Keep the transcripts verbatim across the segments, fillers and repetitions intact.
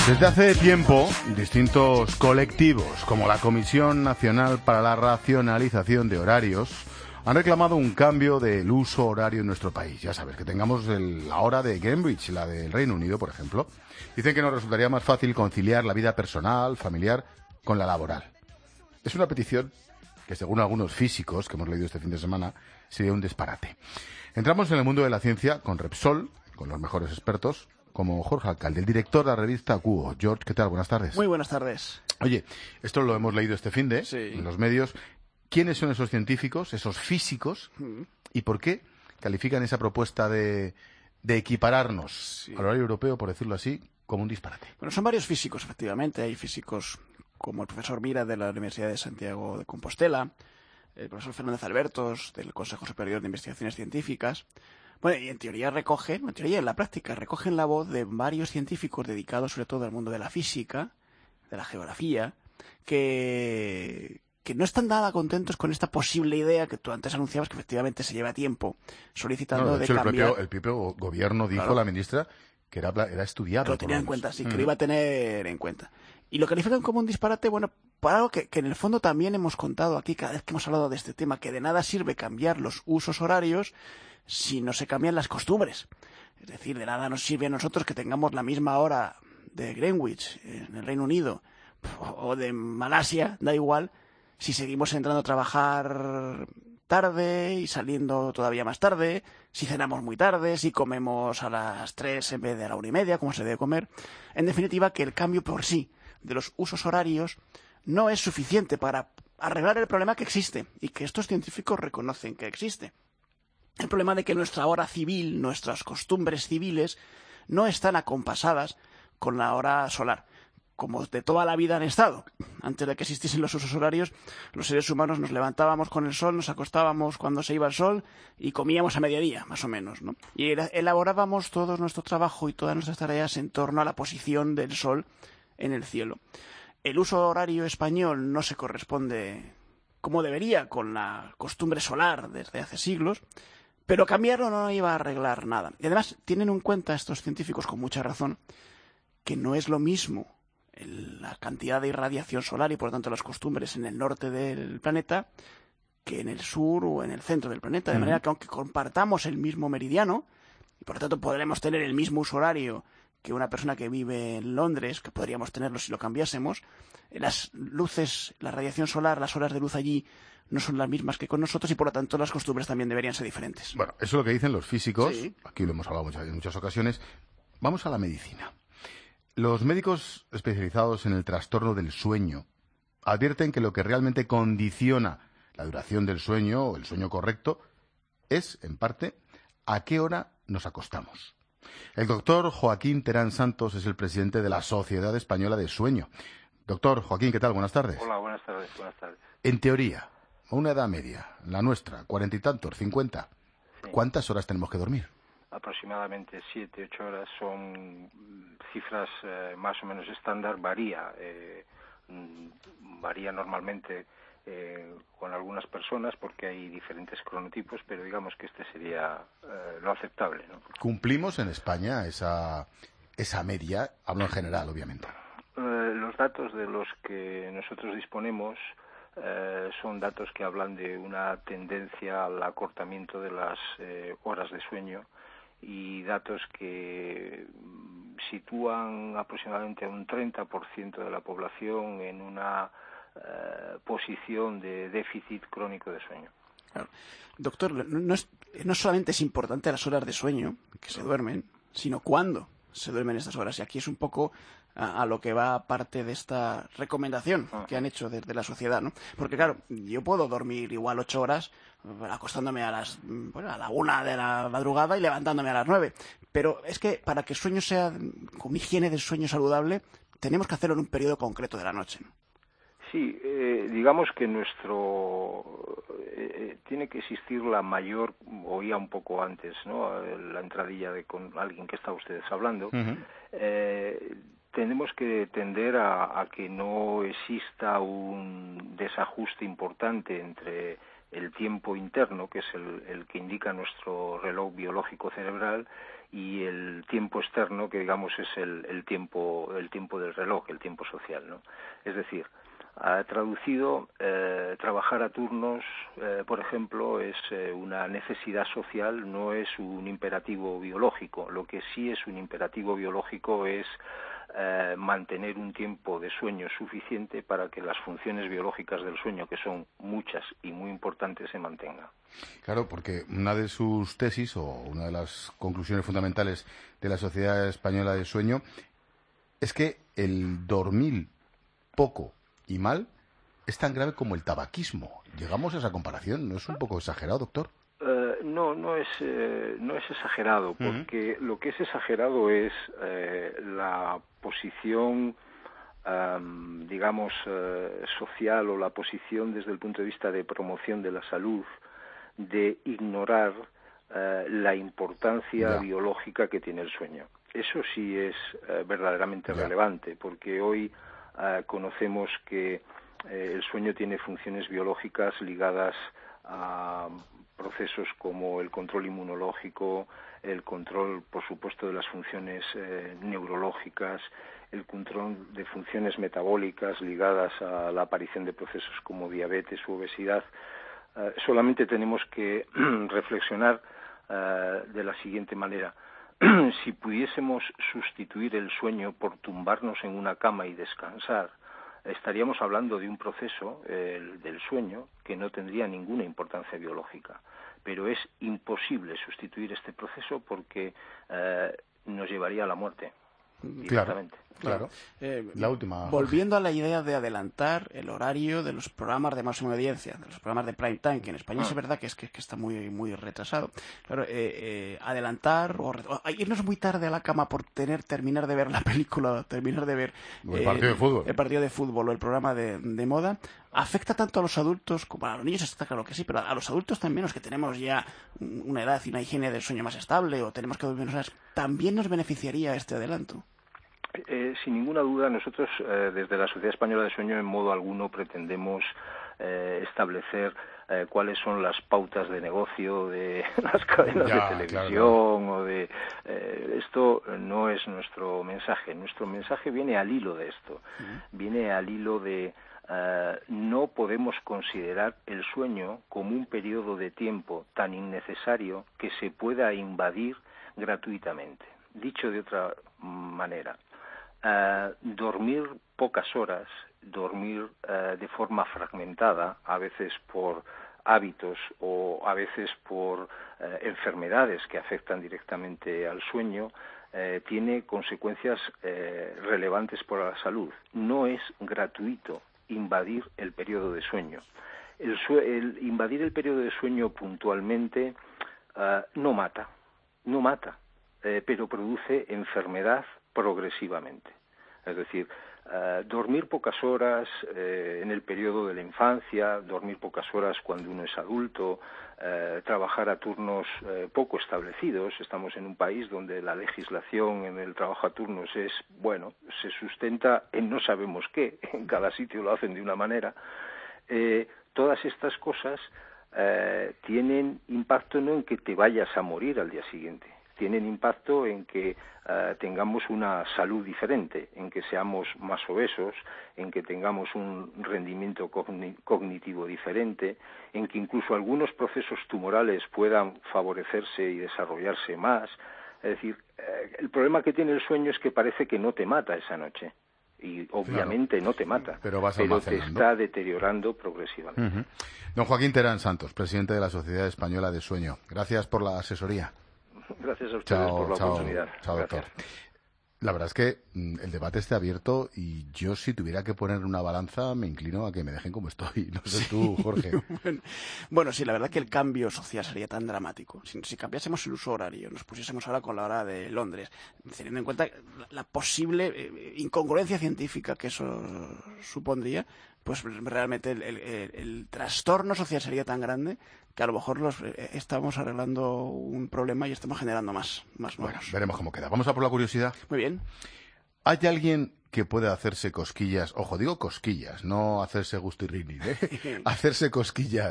Desde hace tiempo, distintos colectivos, como la Comisión Nacional para la Racionalización de Horarios, han reclamado un cambio del uso horario en nuestro país. Ya sabes, que tengamos el, la hora de Greenwich, la del Reino Unido, por ejemplo. Dicen que nos resultaría más fácil conciliar la vida personal, familiar, con la laboral. Es una petición que, según algunos físicos que hemos leído este fin de semana, sería un disparate. Entramos en el mundo de la ciencia con Repsol, con los mejores expertos, como Jorge Alcalde, el director de la revista Cuo. George, ¿qué tal? Buenas tardes. Muy buenas tardes. Oye, esto lo hemos leído este fin de sí. en los medios. ¿Quiénes son esos científicos, esos físicos, mm. y por qué califican esa propuesta de, de equipararnos sí. al horario europeo, por decirlo así, como un disparate? Bueno, son varios físicos, efectivamente. Hay físicos como el profesor Mira de la Universidad de Santiago de Compostela, el profesor Fernández Albertos del Consejo Superior de Investigaciones Científicas. Bueno, y en teoría recogen, en teoría en la práctica, recogen la voz de varios científicos dedicados sobre todo al mundo de la física, de la geografía, que... que no están nada contentos con esta posible idea que tú antes anunciabas, que efectivamente se lleva tiempo solicitando no, de, hecho, de cambiar. El propio, el propio gobierno dijo, claro, la ministra, que era, era estudiado. Que lo tenía en cuenta, sí, mm. que lo iba a tener en cuenta. Y lo califican como un disparate, bueno, para algo que, que en el fondo también hemos contado aquí cada vez que hemos hablado de este tema, que de nada sirve cambiar los usos horarios si no se cambian las costumbres. Es decir, de nada nos sirve a nosotros que tengamos la misma hora de Greenwich en el Reino Unido o de Malasia, da igual, si seguimos entrando a trabajar tarde y saliendo todavía más tarde, si cenamos muy tarde, si comemos a las tres en vez de a la una y media, como se debe comer. En definitiva, que el cambio por sí de los usos horarios no es suficiente para arreglar el problema que existe y que estos científicos reconocen que existe. El problema de que nuestra hora civil, nuestras costumbres civiles, no están acompasadas con la hora solar, como de toda la vida han estado. Antes de que existiesen los usos horarios, los seres humanos nos levantábamos con el sol, nos acostábamos cuando se iba el sol y comíamos a mediodía, más o menos, ¿no? Y elaborábamos todo nuestro trabajo y todas nuestras tareas en torno a la posición del sol en el cielo. El uso horario español no se corresponde como debería con la costumbre solar desde hace siglos, pero cambiarlo no iba a arreglar nada. Y además tienen en cuenta estos científicos con mucha razón que no es lo mismo la cantidad de irradiación solar y por lo tanto las costumbres en el norte del planeta que en el sur o en el centro del planeta, de uh-huh. manera que aunque compartamos el mismo meridiano y por lo tanto podremos tener el mismo uso horario que una persona que vive en Londres, que podríamos tenerlo si lo cambiásemos, las luces, la radiación solar, las horas de luz allí no son las mismas que con nosotros y por lo tanto las costumbres también deberían ser diferentes. Bueno, eso es lo que dicen los físicos, sí. Aquí lo hemos hablado muchas, en muchas ocasiones. Vamos a la medicina. Los médicos especializados en el trastorno del sueño advierten que lo que realmente condiciona la duración del sueño o el sueño correcto es, en parte, a qué hora nos acostamos. El doctor Joaquín Terán Santos es el presidente de la Sociedad Española de Sueño. Doctor Joaquín, ¿qué tal? Buenas tardes. Hola, buenas tardes, buenas tardes. En teoría, a una edad media, la nuestra, cuarenta y tantos, cincuenta, sí. ¿Cuántas horas tenemos que dormir? Aproximadamente siete, ocho horas son cifras eh, más o menos estándar, varía, eh, varía normalmente eh, con algunas personas porque hay diferentes cronotipos, pero digamos que este sería eh, lo aceptable, ¿no? ¿Cumplimos en España esa, esa media? Hablo en general, obviamente. Eh, los datos de los que nosotros disponemos eh, son datos que hablan de una tendencia al acortamiento de las eh, horas de sueño y datos que sitúan aproximadamente a un treinta por ciento de la población en una eh, posición de déficit crónico de sueño. Claro. Doctor, no, no, es, no solamente es importante las horas de sueño que se duermen, sino cuándo se duermen estas horas. Y aquí es un poco a, a lo que va parte de esta recomendación que han hecho desde la sociedad, ¿no? Porque claro, yo puedo dormir igual ocho horas acostándome a las bueno, a la una de la madrugada y levantándome a las nueve. Pero es que para que el sueño sea con higiene del sueño saludable, tenemos que hacerlo en un periodo concreto de la noche, ¿no? Sí, eh, digamos que nuestro eh, tiene que existir la mayor, oía un poco antes, ¿no? La entradilla de con alguien que está ustedes hablando. Uh-huh. Eh, tenemos que tender a, a que no exista un desajuste importante entre el tiempo interno, que es el, el que indica nuestro reloj biológico cerebral, y el tiempo externo, que digamos es el, el tiempo el tiempo del reloj, el tiempo social, ¿no? Es decir, ha traducido, eh, trabajar a turnos, eh, por ejemplo, es eh, una necesidad social, no es un imperativo biológico. Lo que sí es un imperativo biológico es eh, mantener un tiempo de sueño suficiente para que las funciones biológicas del sueño, que son muchas y muy importantes, se mantengan. Claro, porque una de sus tesis, o una de las conclusiones fundamentales de la Sociedad Española de Sueño, es que el dormir poco y mal es tan grave como el tabaquismo. ¿Llegamos a esa comparación? ¿No es un poco exagerado, doctor? Uh, no, no es, eh, no es exagerado, porque uh-huh. lo que es exagerado es eh, la posición, um, digamos, uh, social, o la posición desde el punto de vista de promoción de la salud, de ignorar uh, la importancia yeah. biológica que tiene el sueño. Eso sí es uh, verdaderamente yeah. relevante, porque hoy uh, conocemos que uh, el sueño tiene funciones biológicas ligadas a procesos como el control inmunológico, el control, por supuesto, de las funciones eh, neurológicas, el control de funciones metabólicas ligadas a la aparición de procesos como diabetes u obesidad. Uh, solamente tenemos que reflexionar uh, de la siguiente manera. Si pudiésemos sustituir el sueño por tumbarnos en una cama y descansar, estaríamos hablando de un proceso, el del sueño, que no tendría ninguna importancia biológica. Pero es imposible sustituir este proceso porque eh, nos llevaría a la muerte. Directamente. Claro, claro. Eh, la última. Volviendo a la idea de adelantar el horario de los programas de máxima audiencia, de los programas de prime time, que en España ah. es verdad que es que, que está muy muy retrasado. Claro, eh, eh, adelantar o, o irnos muy tarde a la cama por tener terminar de ver la película, terminar de ver o el eh, partido de fútbol, el partido de fútbol o el programa de, de moda, afecta tanto a los adultos como a los niños, está claro que sí, pero a los adultos también, los que tenemos ya una edad y una higiene del sueño más estable o tenemos que dormir menos horas, también nos beneficiaría este adelanto. Eh, sin ninguna duda, nosotros eh, desde la Sociedad Española de Sueño en modo alguno pretendemos eh, establecer eh, cuáles son las pautas de negocio de las cadenas ya, de televisión claro. o de eh, esto no es nuestro mensaje. Nuestro mensaje viene al hilo de esto, uh-huh. viene al hilo de uh, no podemos considerar el sueño como un periodo de tiempo tan innecesario que se pueda invadir gratuitamente. Dicho de otra manera, Uh, dormir pocas horas, dormir uh, de forma fragmentada, a veces por hábitos o a veces por uh, enfermedades que afectan directamente al sueño, uh, tiene consecuencias uh, relevantes para la salud. No es gratuito invadir el periodo de sueño. El, su- el invadir el periodo de sueño puntualmente uh, no mata, no mata, uh, pero produce enfermedad progresivamente. Es decir, uh, dormir pocas horas eh, en el periodo de la infancia, dormir pocas horas cuando uno es adulto, eh, trabajar a turnos eh, poco establecidos. Estamos en un país donde la legislación en el trabajo a turnos es, bueno, se sustenta en no sabemos qué, en cada sitio lo hacen de una manera. Eh, todas estas cosas eh, tienen impacto no en que te vayas a morir al día siguiente, tienen impacto en que uh, tengamos una salud diferente, en que seamos más obesos, en que tengamos un rendimiento cogn- cognitivo diferente, en que incluso algunos procesos tumorales puedan favorecerse y desarrollarse más. Es decir, eh, el problema que tiene el sueño es que parece que no te mata esa noche. Y obviamente claro, no te mata, pero, vas pero te está deteriorando progresivamente. Uh-huh. Don Joaquín Terán Santos, presidente de la Sociedad Española de Sueño. Gracias por la asesoría. Gracias a ustedes chao, por la chao, oportunidad. Chao, doctor. La verdad es que mm, el debate está abierto y yo, si tuviera que poner una balanza, me inclino a que me dejen como estoy. No sé tú, Jorge. bueno, bueno, sí, la verdad que el cambio social sería tan dramático. Si, si cambiásemos el uso horario, nos pusiésemos ahora con la hora de Londres, teniendo en cuenta la, la posible eh, incongruencia científica que eso supondría, pues realmente el, el, el, el trastorno social sería tan grande que a lo mejor los, eh, estamos arreglando un problema y estamos generando más, más bueno, nuevos. Veremos cómo queda. Vamos a por la curiosidad. Muy bien. ¿Hay alguien que puede hacerse cosquillas? Ojo, digo cosquillas, no hacerse gustirrini, ¿eh? Hacerse cosquillas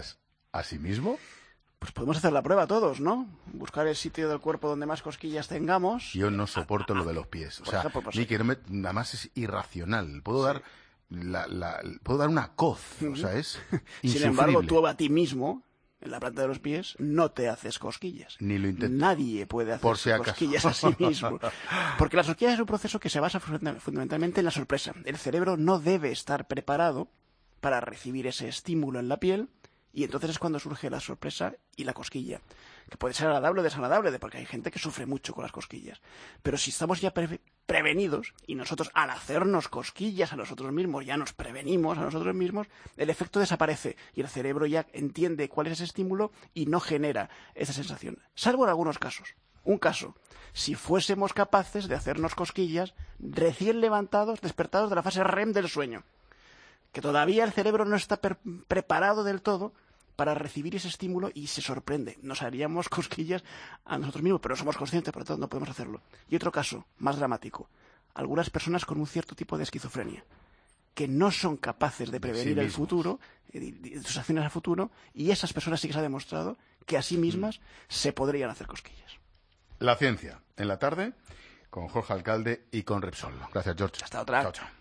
¿A sí mismo? Pues podemos hacer la prueba todos, ¿no? Buscar el sitio del cuerpo donde más cosquillas tengamos. Yo no soporto lo de los pies. O sea, ejemplo, pues, ni quiero met- además es irracional. Puedo dar la, la, puedo dar una coz. O sea, es insufrible. Sin embargo, tú a ti mismo, en la planta de los pies, no te haces cosquillas. Ni lo intento. Nadie puede hacer Por si acaso. cosquillas a sí mismo. Porque las cosquillas es un proceso que se basa funda- fundamentalmente en la sorpresa. El cerebro no debe estar preparado para recibir ese estímulo en la piel, y entonces es cuando surge la sorpresa y la cosquilla, que puede ser agradable o desagradable, porque hay gente que sufre mucho con las cosquillas. Pero si estamos ya pre- prevenidos, y nosotros al hacernos cosquillas a nosotros mismos ya nos prevenimos a nosotros mismos, el efecto desaparece y el cerebro ya entiende cuál es ese estímulo y no genera esa sensación. Salvo en algunos casos. Un caso, si fuésemos capaces de hacernos cosquillas recién levantados, despertados de la fase R E M del sueño, que todavía el cerebro no está per- preparado del todo para recibir ese estímulo y se sorprende. Nos haríamos cosquillas a nosotros mismos, pero no somos conscientes, por lo tanto no podemos hacerlo. Y otro caso, más dramático, algunas personas con un cierto tipo de esquizofrenia, que no son capaces de prevenir sí el mismos. futuro, eh, de sus acciones al futuro, y esas personas sí que se ha demostrado que a sí mismas se podrían hacer cosquillas. La ciencia, en la tarde, con Jorge Alcalde y con Repsol. Gracias, George. Hasta otra. Chao, chao.